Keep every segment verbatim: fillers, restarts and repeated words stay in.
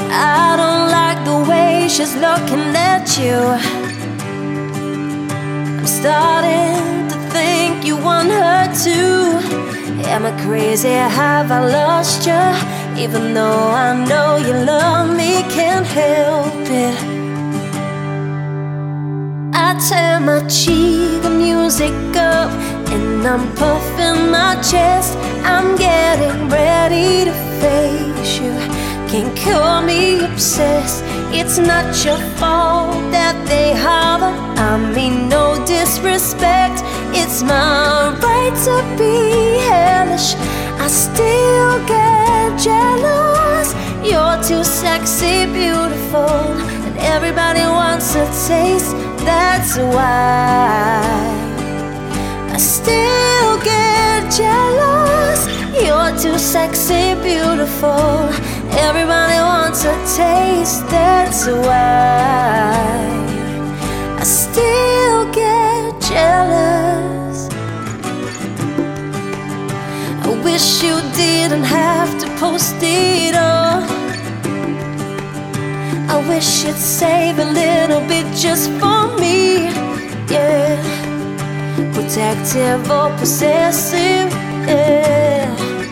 I don't like the way she's looking at you. I'm starting to think you want her too. Am I crazy? Have I lost you? Even though I know you love me, can't help it. I turn my cheek, the music up, and I'm puffing my chest. I'm getting ready to face you. Can't call me obsessed. It's not your fault that they holler. I mean no disrespect. It's my right to be hellish. I still get jealous. You're too sexy, beautiful, and everybody wants a taste. That's why I still get jealous. You're too sexy, beautiful, everybody wants a taste. That's why I still get jealous. I wish you didn't have to post it all. I wish you'd save a little bit just for me. Yeah, protective or possessive, yeah.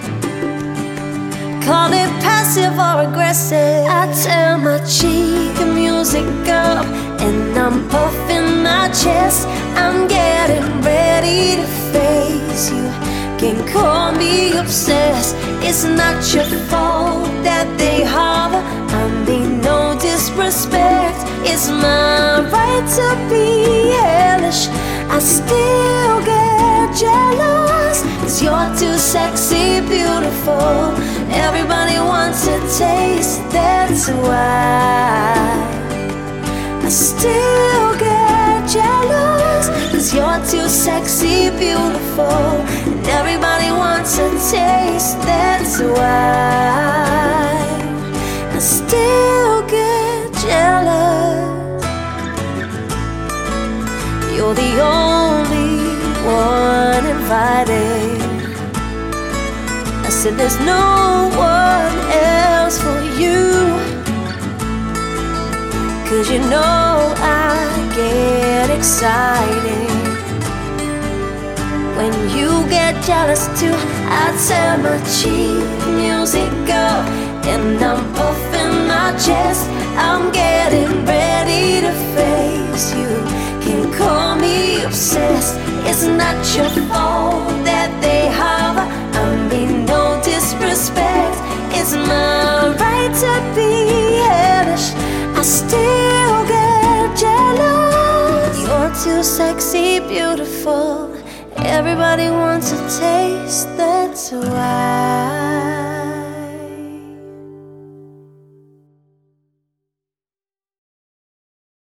Call it passive or aggressive. I turn my cheek, the music up, and I'm puffing my chest. I'm getting ready to face you. Can't call me obsessed. It's not your fault that they holler. I mean no disrespect. It's my right to be hellish. I still get jealous, 'cause you're too sexy, beautiful, everybody wants a taste. That's why I still get jealous, 'cause you're too sexy, beautiful, and everybody wants a taste. That's why I still get jealous. You're the only one invited. I said there's no one else for you, 'cause you know I get excited when you get jealous too. I turn my cheek, music up, and I'm puffing my chest. I'm getting ready to face you. Can't call me obsessed. It's not your fault that they holler. I mean no disrespect. It's my right to be hellish. I still get jealous. You're too sexy, beautiful, everybody wants a taste.